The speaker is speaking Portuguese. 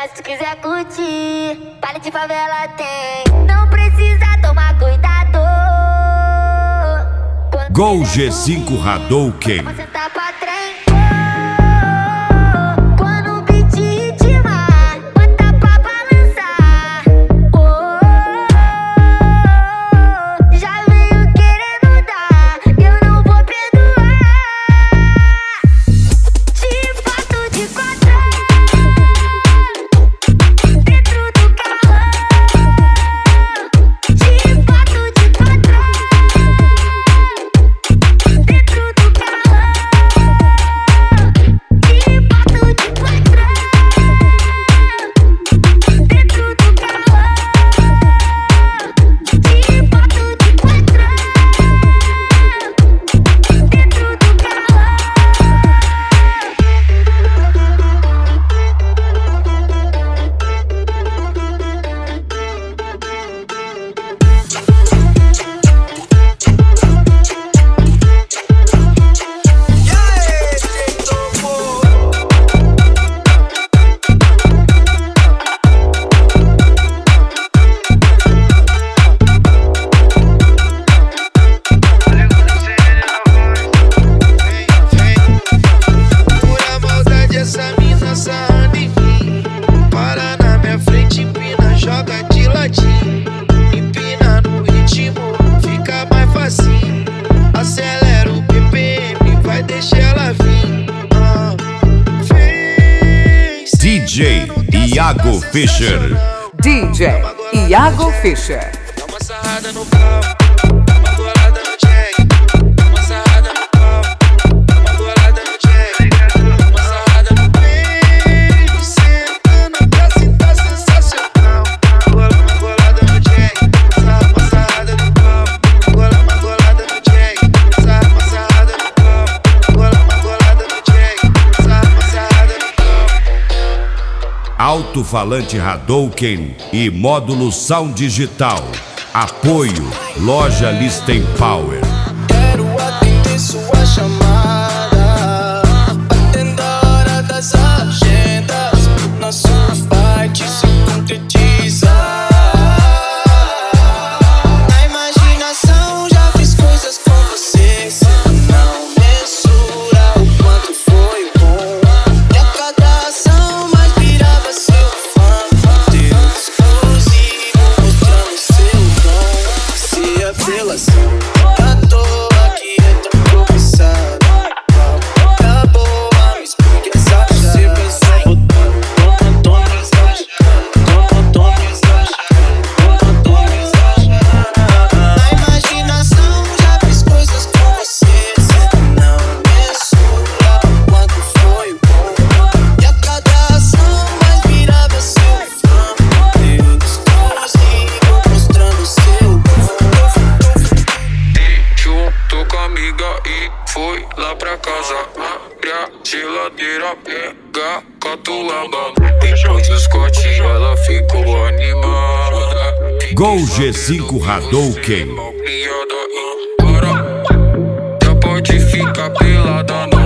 se tu quiser curtir, baile de favela tem. Não precisa tomar cuidado. Gol G5 Hadouken. Você tá pra trem. Quando o beat ritmar, bota pra balançar. Já veio querendo dar, eu não vou perdoar. Te boto de quatro dentro do carro. Te boto de quatro dentro do carro. Te boto de quatro dentro do carro. Te boto de quatro dentro do carro. Pura maldade, essa mina sarrando em mim. Para na minha frente, empina, joga de ladinho. Empina no ritmo, fica mais facinho. Acelera o BPM, vai deixar ela vir. DJ Iago Fischer. DJ Iago Fischer. Dá uma sarrada no pau, dá uma golada no jack. Dá uma sarrada no pau, dá uma golada no jack. Dá uma sarrada no baby, sentando pra sentar sensacional. Uma golada no jack, uma sarrada no pau. Uma golada no jack, uma sarrada no pau. Uma golada no jack, uma sarrada no pau. Alto-falante Hadouken e módulo Sound Digital. Apoio Loja Listen Power. Quero atender sua chamada, atenda a hora das agendas. Nosso fight se concretiza. Na imaginação já fiz coisas com você. Cê não mensura o quanto foi bom. E a cada ação mais virava seu fã. Conteúdo exclusivo mostrando seu dom. Se apelação à toa que é tão cobiçado. Acabou a me explicar. Você pensou botando, toma exagerado. Toma exagerado. Toma exagerado. Na imaginação já fiz coisas com você. Cê não mensura o quanto foi bom. E a cada ação mais virava seu fã. Conteúdo exclusivo mostrando seu dom. Junto com a amiga e foi lá pra casa. Abre a geladeira, pega catulamba. Depois dos cortes ela ficou animada. Gol G5 Hadouken. Malcriada e para. Já pode ficar pelada.